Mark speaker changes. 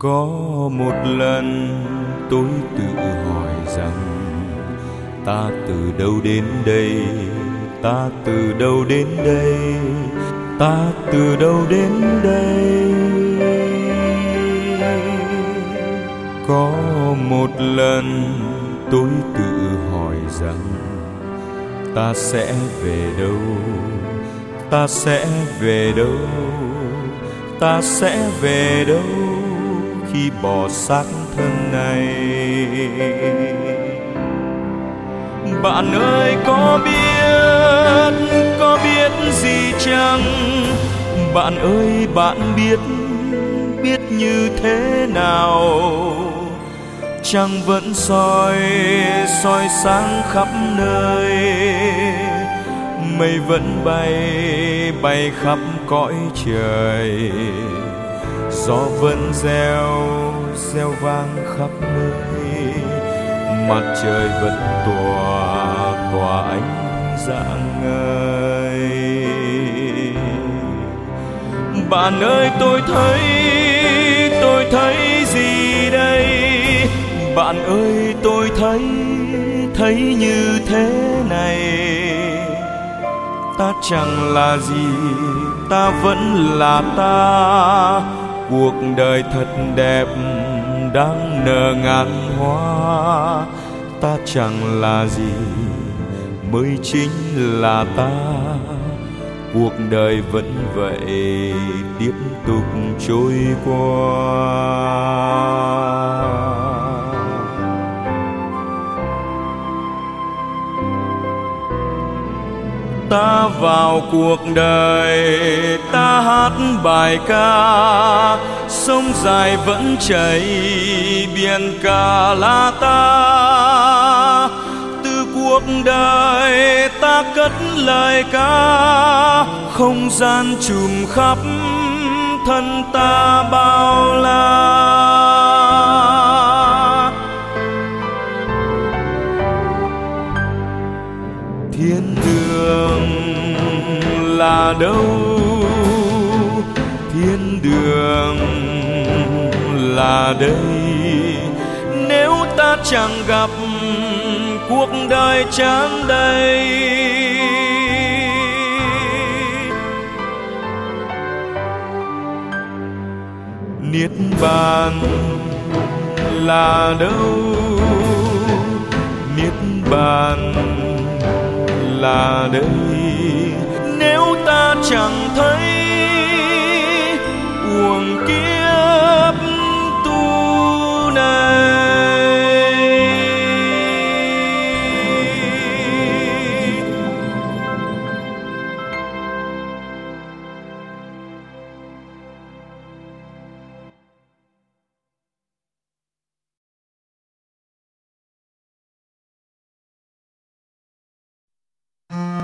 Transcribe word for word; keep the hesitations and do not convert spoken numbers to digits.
Speaker 1: Có một lần tôi tự hỏi rằng ta từ đâu đến đây, ta từ đâu đến đây, ta từ đâu đến đây. Có một lần tôi tự hỏi rằng ta sẽ về đâu, ta sẽ về đâu, ta sẽ về đâu khi bỏ xác thân này. Bạn ơi có biết, có biết gì chăng? Bạn ơi bạn biết, biết như thế nào? Trăng vẫn soi, soi sáng khắp nơi, mây vẫn bay, bay khắp cõi trời, gió vẫn reo, reo vang khắp nơi, mặt trời vẫn tỏa, tỏa ánh rạng ngời. Bạn ơi tôi thấy, tôi thấy gì đây? Bạn ơi tôi thấy, thấy như thế này. Ta chẳng là gì, ta vẫn là ta. Cuộc đời thật đẹp, đang nở ngàn hoa. Ta chẳng là gì, mới chính là ta. Cuộc đời vẫn vậy, tiếp tục trôi qua. Ta vào cuộc đời, ta hát bài ca. Sông dài vẫn chảy, biển cả là ta. Từ cuộc đời ta cất lời ca. Không gian trùm khắp thân ta bao la. Thiên đường là đâu? Thiên đường là đây. Nếu ta chẳng gặp, cuộc đời chán đây. Niết bàn là đâu? Niết bàn là đây. Nếu ta chẳng thấy, uổng kiếp